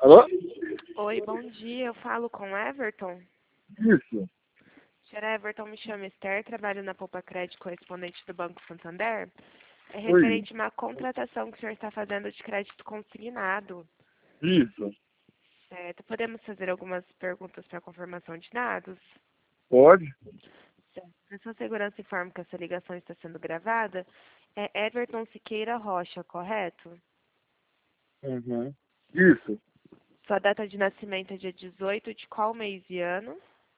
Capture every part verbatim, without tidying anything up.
Alô? Oi, bom dia. Eu falo com Everton. Isso. Senhor Everton, me chama Esther, trabalho na Poupa Crédito correspondente do Banco Santander. É Oi. referente a uma contratação que o senhor está fazendo de crédito consignado. Isso. Certo? Podemos fazer algumas perguntas para confirmação de dados? Pode? Certo. Para sua segurança, informo que essa ligação está sendo gravada. É Everton Siqueira Rocha, correto? Uhum. Isso. Sua data de nascimento é dia dezoito de qual mês e ano?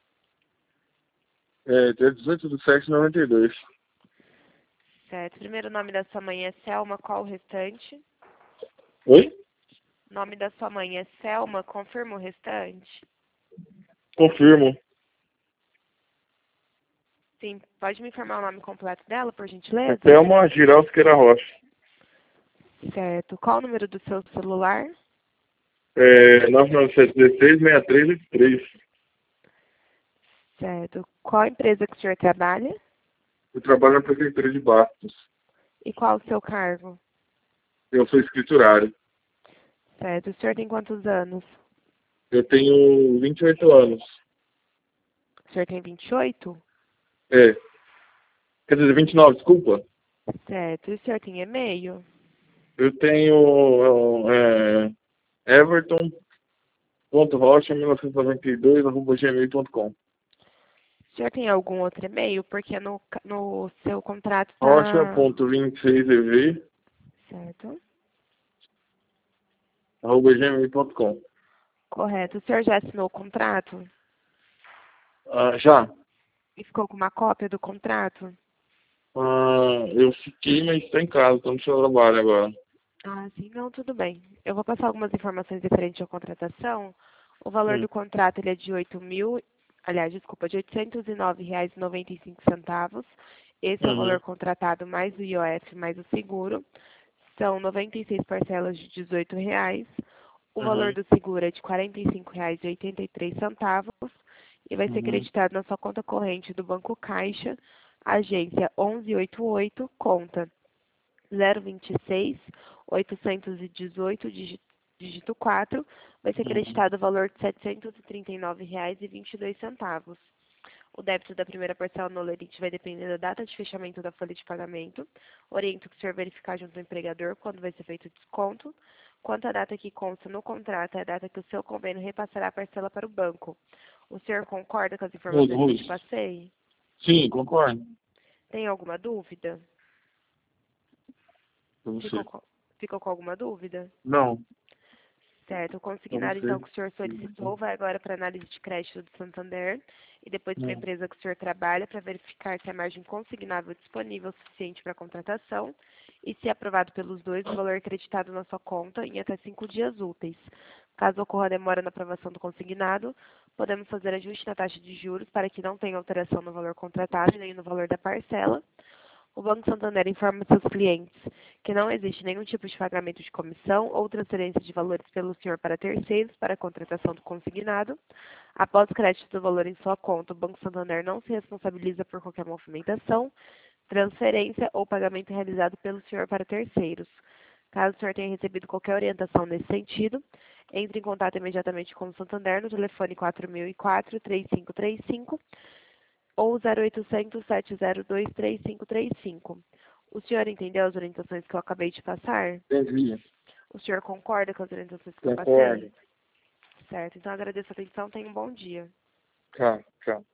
É, dia dezoito de sete de noventa e dois. Certo. Primeiro nome da sua mãe é Selma, qual o restante? Oi? Nome da sua mãe é Selma, confirma o restante? Confirmo. Sim, pode me informar o nome completo dela, por É gentileza? Thelma Giral Siqueira Rocha. Certo. Qual o número do seu celular? É, nove nove sete um seis, seis três oito três. Certo. Qual empresa que o senhor trabalha? Eu trabalho na Prefeitura de Bastos. E qual o seu cargo? Eu sou escriturário. Certo. O senhor tem quantos anos? Eu tenho vinte e oito anos. O senhor tem vinte e oito? É. Quer dizer, vinte e nove, desculpa. Certo. E o senhor tem e-mail? Eu tenho é, everton.rocha mil novecentos e noventa e dois arroba gmail ponto com. O senhor tem algum outro e-mail? Porque no, ca- no seu contrato está... rocha.vinte e seis ev Certo. arroba gmail ponto com. Correto. O senhor já assinou o contrato? Ah, já? E ficou com uma cópia do contrato? Ah, eu fiquei, mas estou em casa, estou no seu trabalho agora. Ah, sim, não, tudo bem. Eu vou passar algumas informações referentes à contratação. O valor Hum. do contrato ele é de oito mil, aliás, desculpa, de oitocentos e nove reais e noventa e cinco centavos. Esse é o valor Uhum. contratado mais o I O F mais o seguro. São noventa e seis parcelas de dezoito reais. O valor Uhum. do seguro é de quarenta e cinco reais e oitenta e três centavos e vai ser Uhum. creditado na sua conta corrente do Banco Caixa, agência onze oitenta e oito, conta zero vinte e seis, oitocentos e dezoito, dígito, dígito quatro, vai ser Uhum. creditado o valor de setecentos e trinta e nove reais e vinte e dois centavos. O débito da primeira parcela no Lerite vai depender da data de fechamento da folha de pagamento. Oriento que o senhor verificar junto ao empregador quando vai ser feito o desconto. Quanto à data que consta no contrato, é a data que o seu convênio repassará a parcela para o banco. O senhor concorda com as Tudo, informações que eu te Russo. passei? Sim, concordo Tem alguma dúvida? com Ficou você. com, ficou com alguma dúvida? Não, Certo, o para consignado então você. que o senhor solicitou vai agora para análise de crédito do Santander e depois para a Hum. empresa que o senhor trabalha para verificar se a margem consignável é disponível o suficiente para a contratação e, se aprovado pelos dois, o valor é creditado na sua conta em até cinco dias úteis. Caso ocorra demora na aprovação do consignado, podemos fazer ajuste na taxa de juros para que não tenha alteração no valor contratado e nem no valor da parcela. O Banco Santander informa seus clientes que não existe nenhum tipo de pagamento de comissão ou transferência de valores pelo senhor para terceiros para a contratação do consignado. Após o crédito do valor em sua conta, o Banco Santander não se responsabiliza por qualquer movimentação, transferência ou pagamento realizado pelo senhor para terceiros. Caso o senhor tenha recebido qualquer orientação nesse sentido, entre em contato imediatamente com o Santander no telefone quatro mil e quatro, três cinco três cinco ou zero oitocentos, sete zero dois, três cinco três cinco. O senhor entendeu as orientações que eu acabei de passar? Entendi. O senhor concorda com as orientações que eu passei? Concordo. Certo, então agradeço a atenção, tenha um bom dia. Tchau, tchau.